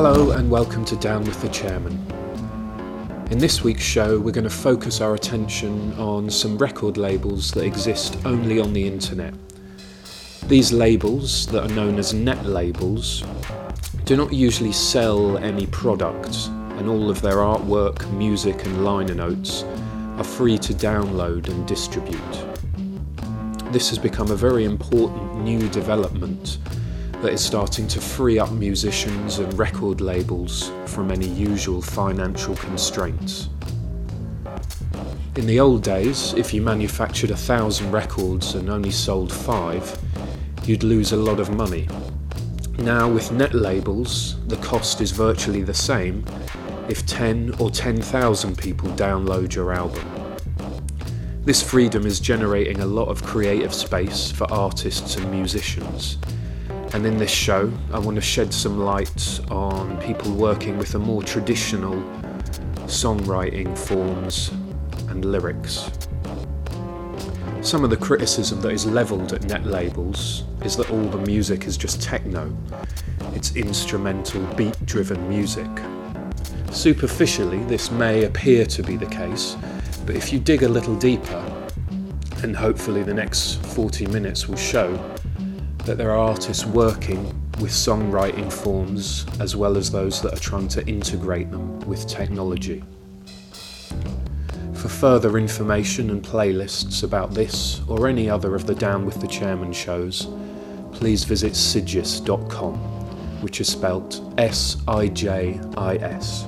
Hello and welcome to Down with the Chairman. In this week's show we're going to focus our attention on some record labels that exist only on the internet. These labels, that are known as net labels, do not usually sell any products, and all of their artwork, music and liner notes are free to download and distribute. This has become a very important new development that is starting to free up musicians and record labels from any usual financial constraints. In the old days, if you manufactured 1,000 records and only sold 5, you'd lose a lot of money. Now with net labels, the cost is virtually the same if 10 or 10,000 people download your album. This freedom is generating a lot of creative space for artists and musicians. And in this show, I want to shed some light on people working with the more traditional songwriting forms and lyrics. Some of the criticism that is levelled at net labels is that all the music is just techno. It's instrumental, beat-driven music. Superficially, this may appear to be the case, but if you dig a little deeper, and hopefully the next 40 minutes will show, that there are artists working with songwriting forms as well as those that are trying to integrate them with technology. For further information and playlists about this or any other of the Down with the Chairman shows, please visit sigis.com, which is spelt S-I-J-I-S.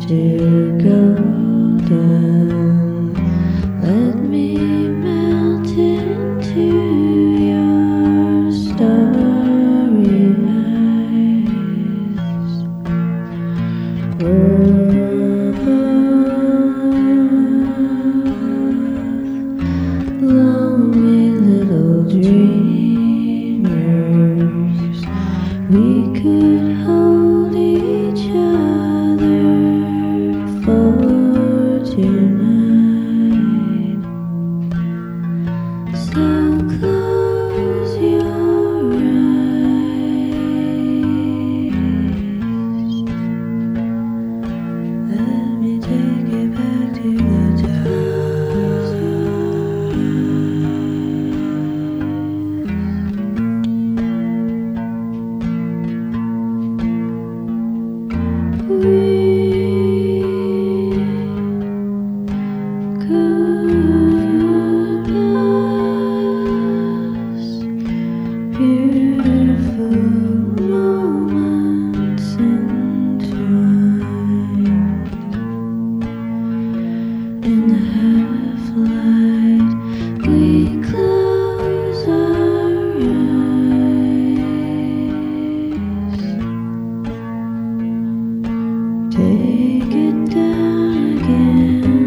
still golden. Let me melt into your starry eyes. Lonely little dreamers, we could hold each other for tonight. So close your eyes. Let me take you back to the time. Beautiful moments entwined in the half light. We close our eyes. Take it down again.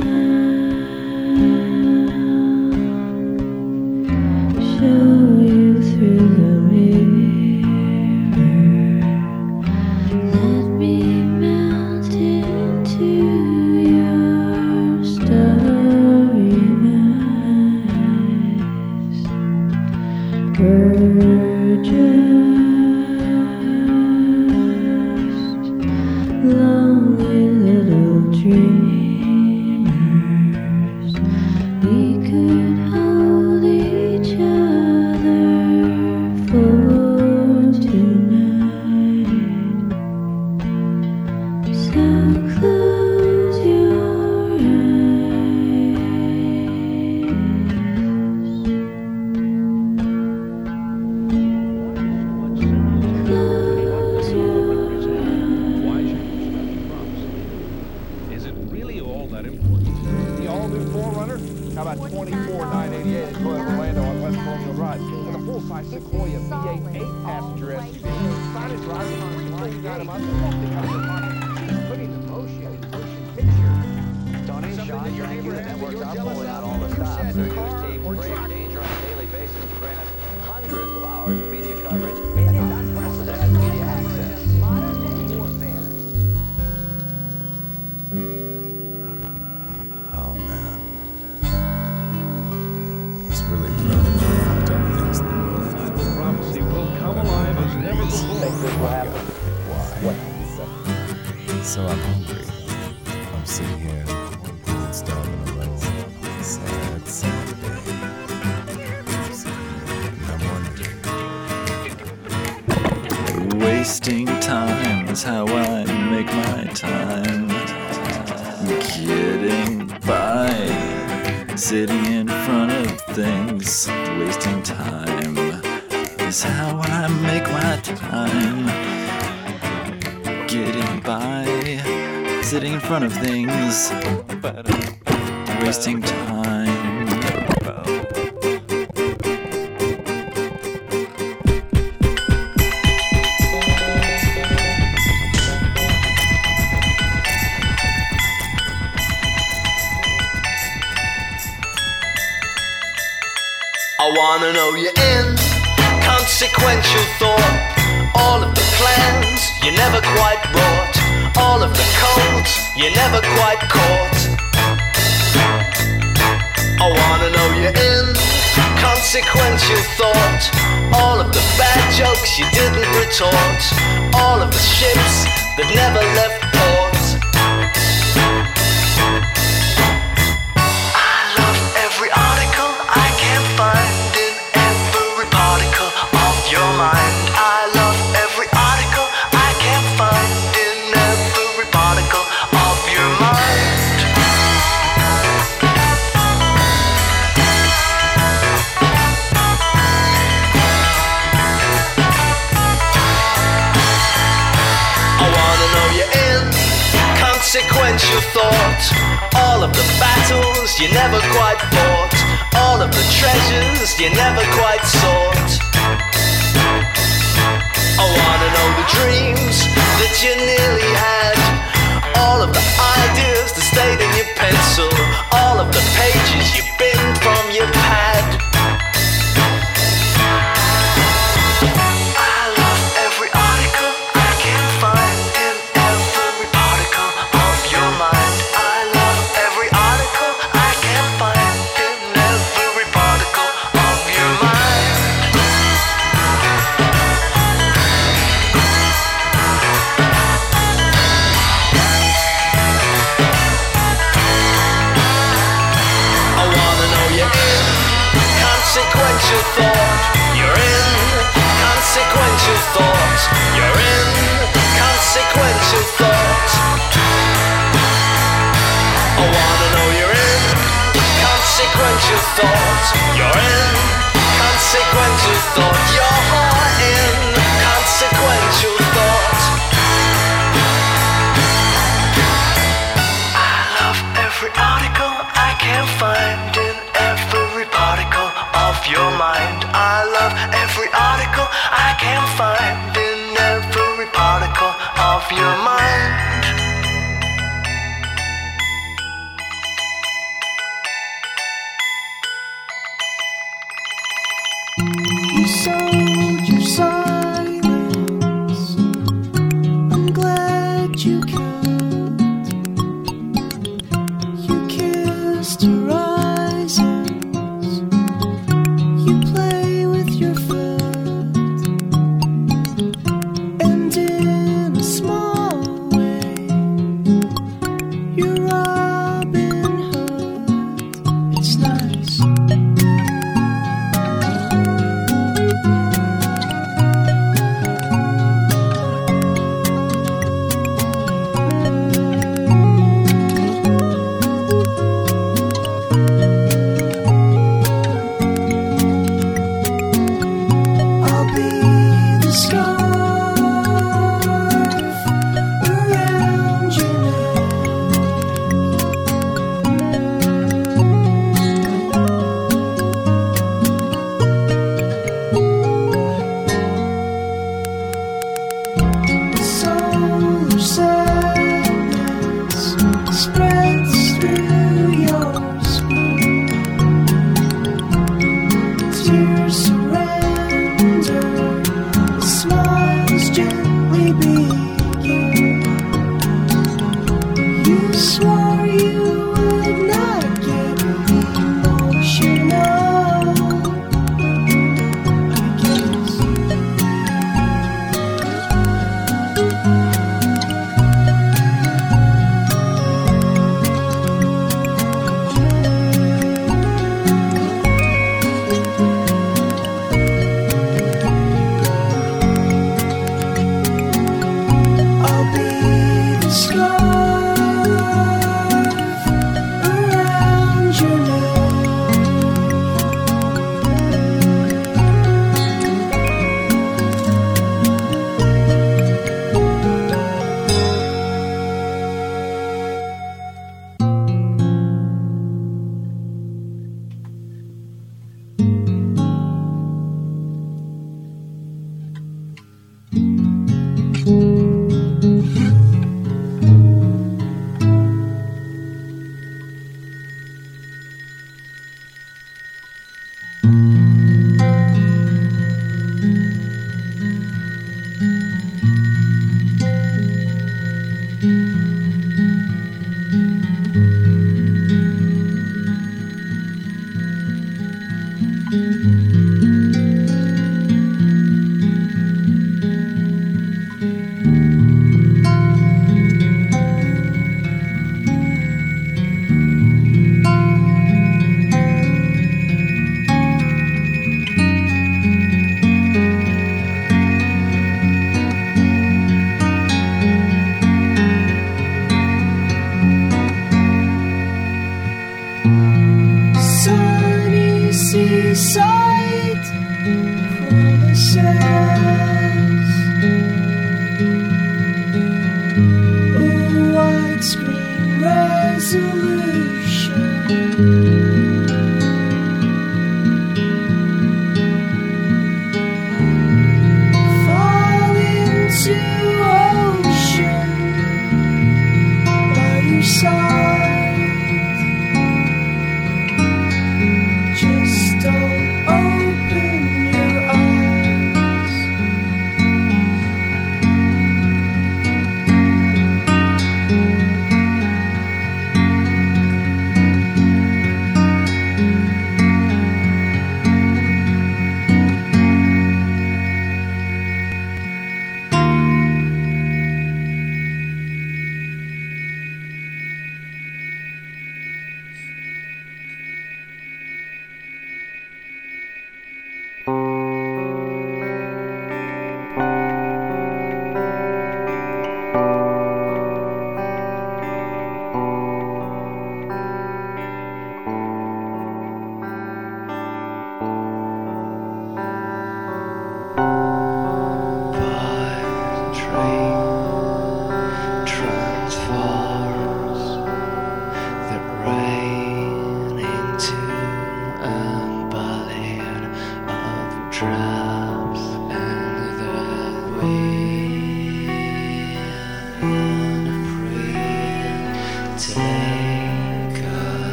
I'll show you through the mirror. Let me melt into your starry eyes. We're just lonely little dreamers. We could hold each other for tonight. So close your eyes. Close your Is it really all that important? The all-new 4Runner? How about 24,988 at Toyota Orlando on West Colonial Drive? And a full-size Sequoia V8 8-passenger SUV. Excited driving on a line, you got him up and walking out of the money. Putting the motion picture. Tony, Sean, thank you. The network's out pulling out all the stops. Their news team brave danger on a daily basis to bring us hundreds of hours of media coverage and unprecedented media access. Oh man, it's really fucked up things in the world. Prophecy will come alive as never before. Why? So I'm hungry. I'm sitting here, starving alone. Sad day. I'm wondering. Wasting time is how I make my time. Getting by, sitting in front of things. Wasting time is how I make my time. Getting by, sitting in front of things. Wasting time. I wanna know you're in consequential thought. All of the plans you never quite wrought. All of the codes you never quite caught. I wanna know you're in consequential thought. All of the bad jokes you didn't retort. All of the ships that never left port. I love every article I can find in every particle of your mind. I love every article I can find in every particle of your mind. I wanna know you're in consequential thought. All of the battles you never quite fought, all of the treasures you never quite sought. I wanna know the dreams that you nearly had, all of the ideas that stayed in your pencil, all of the pages you binned from your pad. I love every article I can find in every particle of your mind. I love every article I can find in every particle of your mind. I wanna know you're in consequential thought. You're in consequential thought. You're in consequential thought. I wanna know you're in consequential thought. You're in consequential thought. You're in consequential thought. I love every article I can find in every particle of your mind. I love every article I can find in every particle of your mind. You sold your silence. I'm glad you can't. You kissed her eyes. You play with your friend. And in a small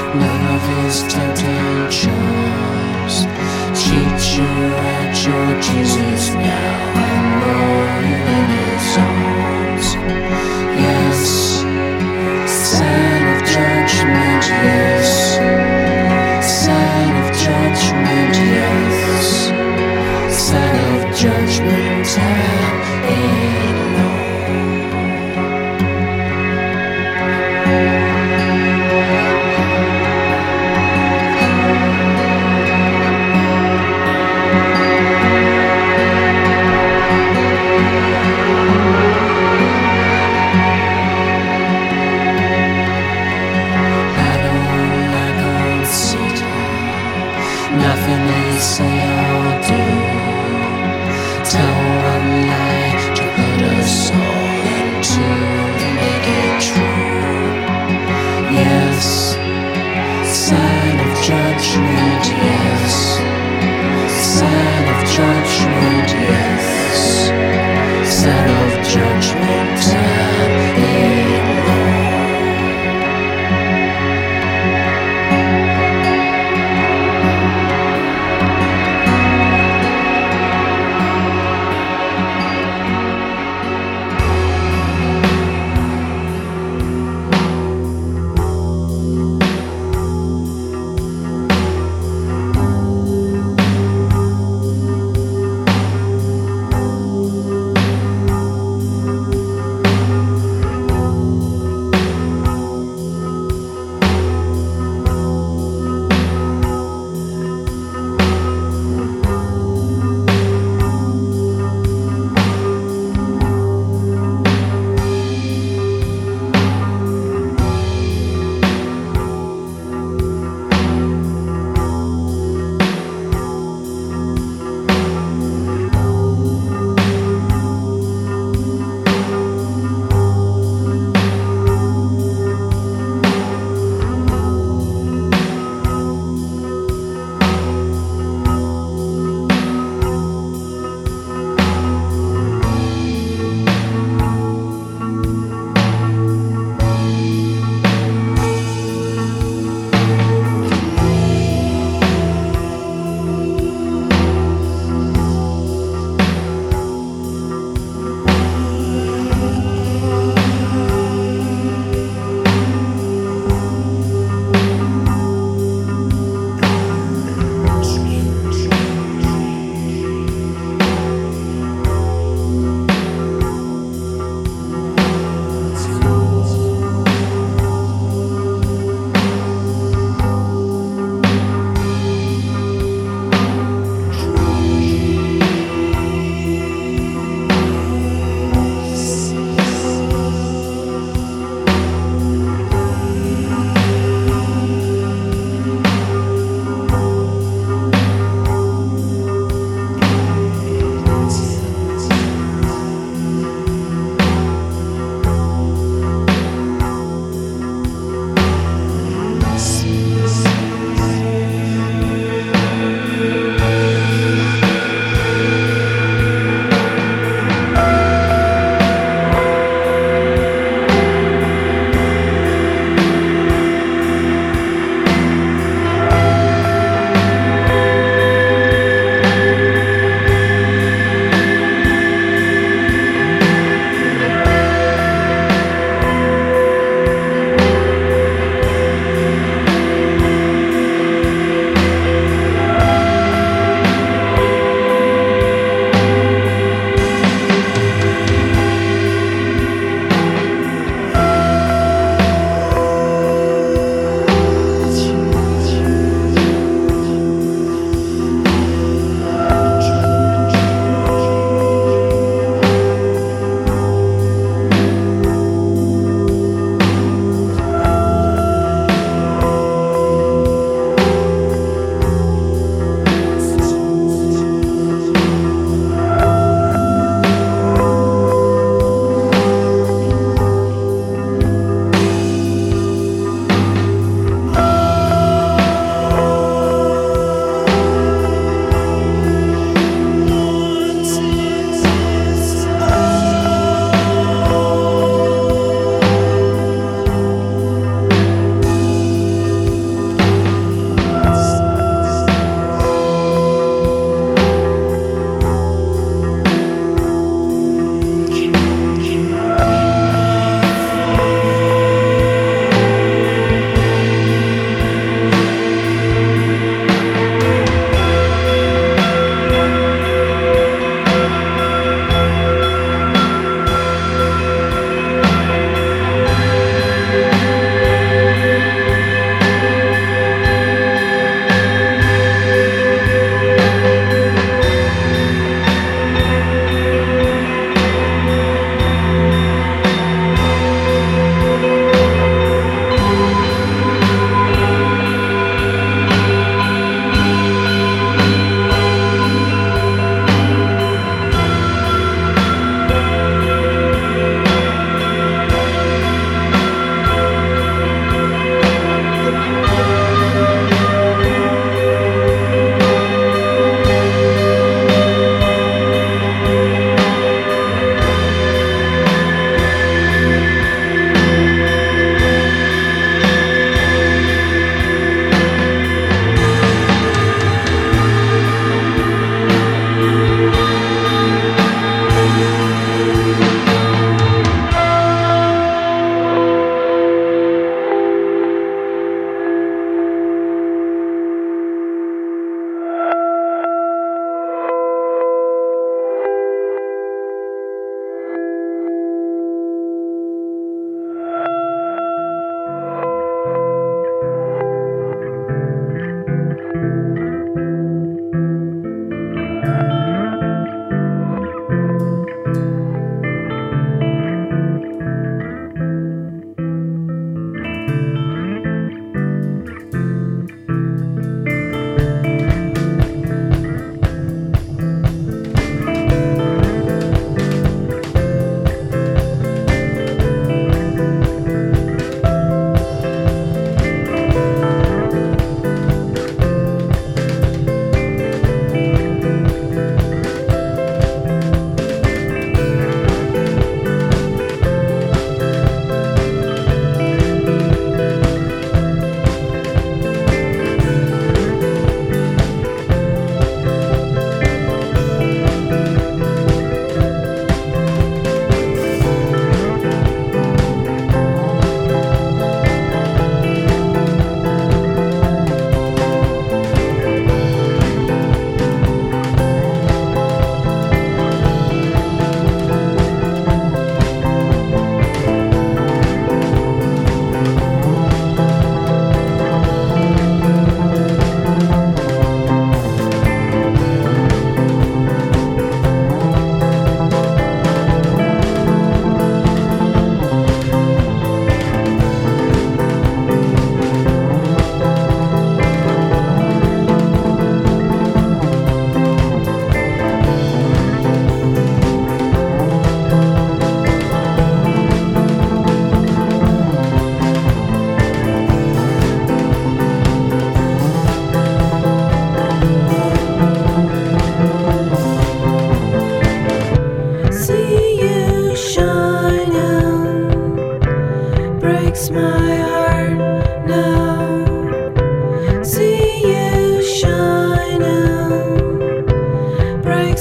none of his tempting charms. Teacher at your Jesus now, and rolling in his arms. Yes, sign of judgment, yes. Sign of judgment, yes. Sign of judgment, time ain't long. I don't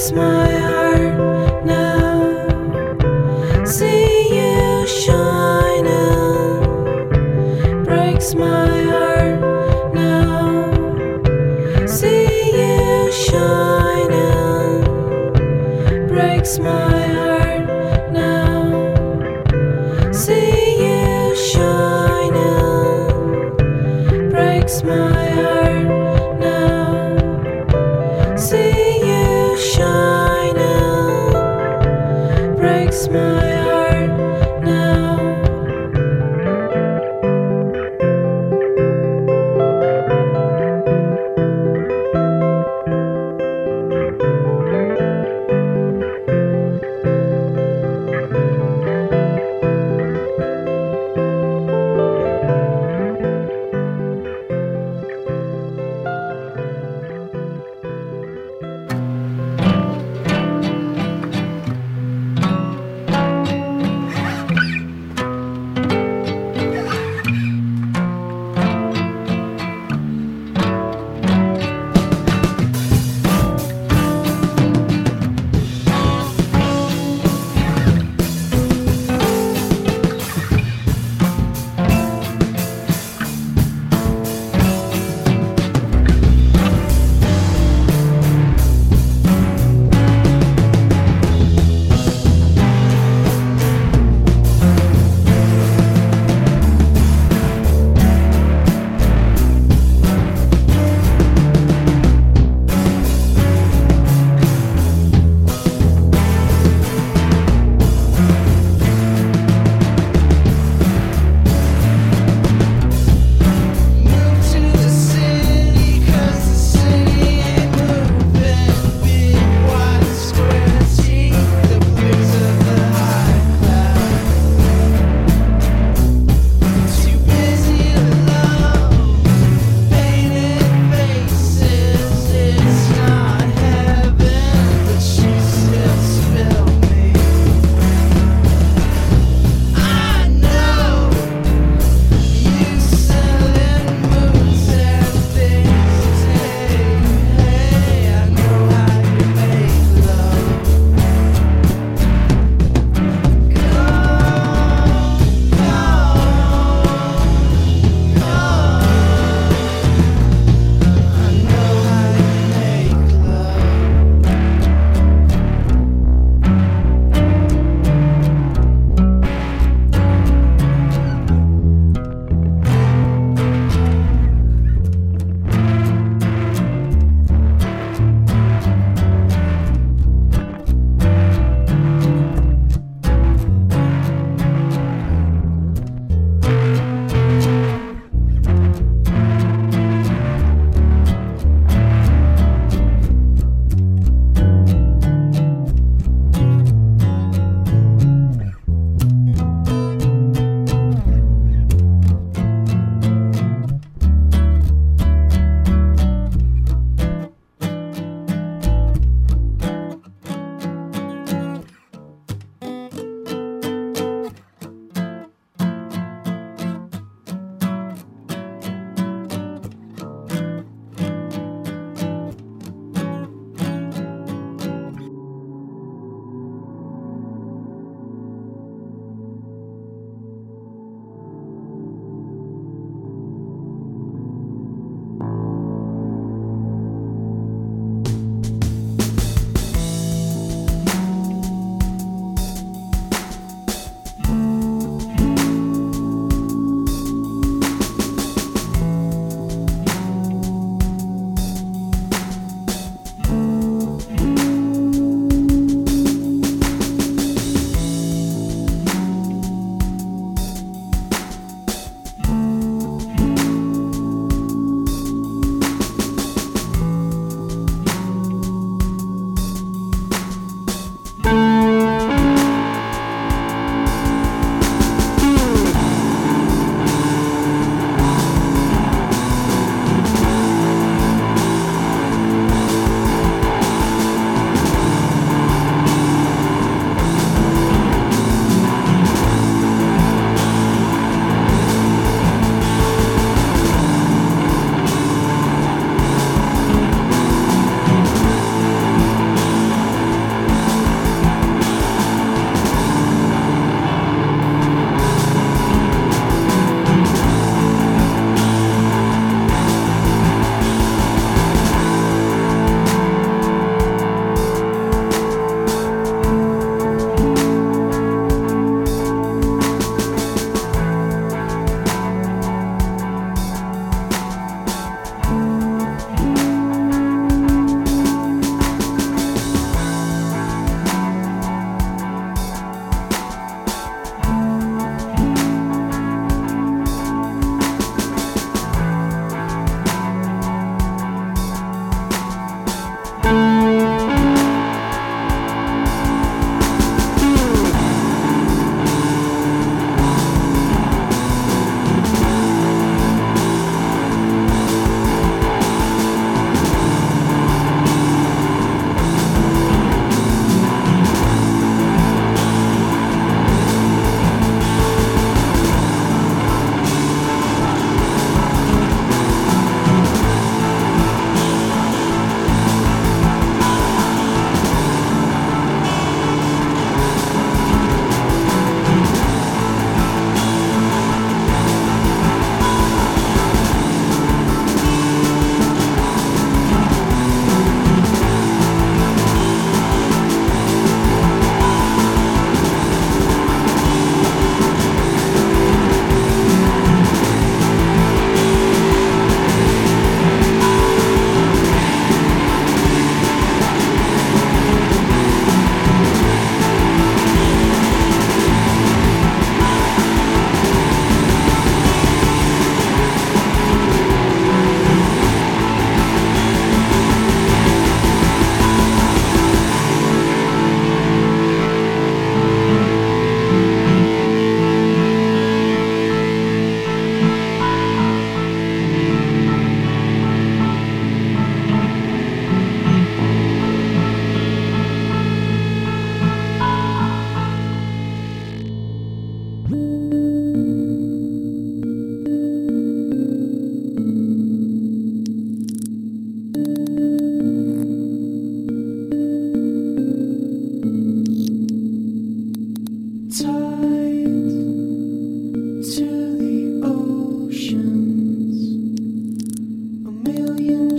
breaks my heart now. See you shining, breaks my heart now. See you shining, breaks my heart now. See you shining, breaks my heart now. See you shining, breaks my heart now.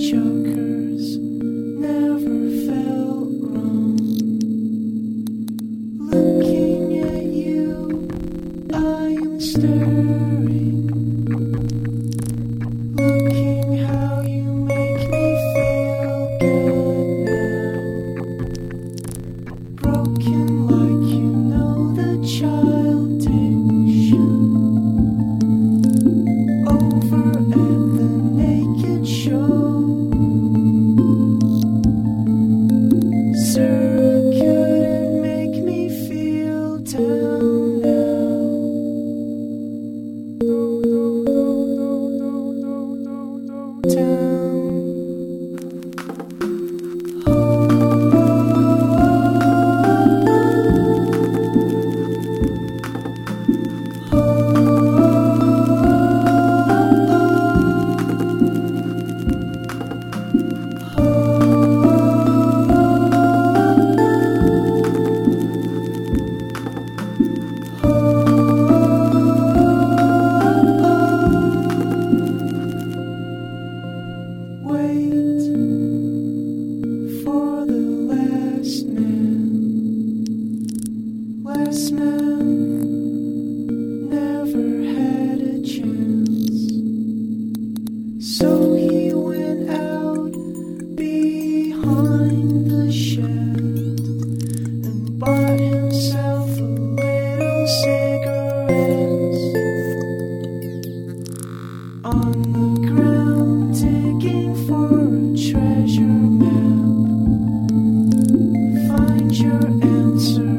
chokers never felt wrong. Looking at you, I am staring. Looking how you make me feel good now. Broken like you know the child diction. Over at the naked show. Sir, couldn't make me feel down now. Down. Wait for the last man. Last man never had a chance. So he went out behind the shed and bought himself a little cigarettes. On the ground digging for a treasure map. Find your answer.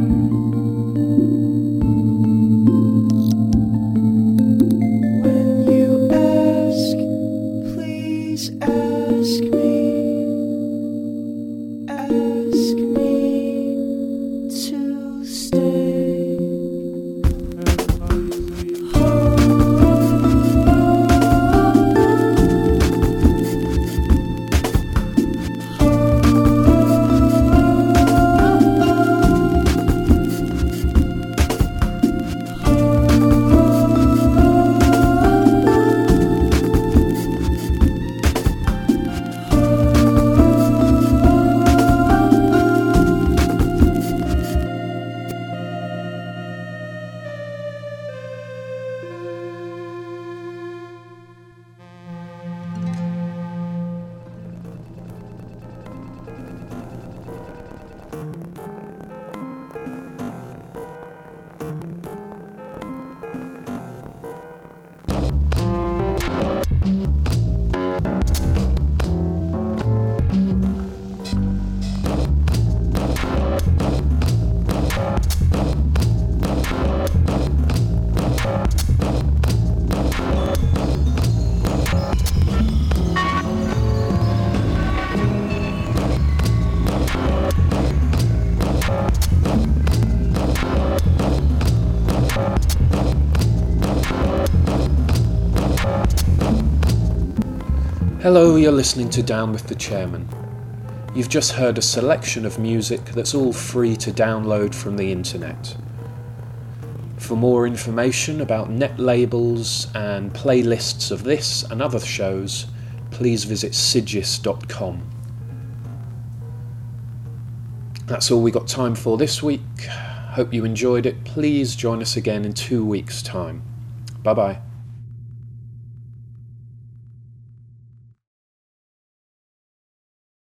When you ask, please ask me. Ask me to stay. Hello, you're listening to Down with the Chairman. You've just heard a selection of music that's all free to download from the internet. For more information about net labels and playlists of this and other shows, please visit sigis.com. That's all we got time for this week. Hope you enjoyed it. Please join us again in 2 weeks' time. Bye bye.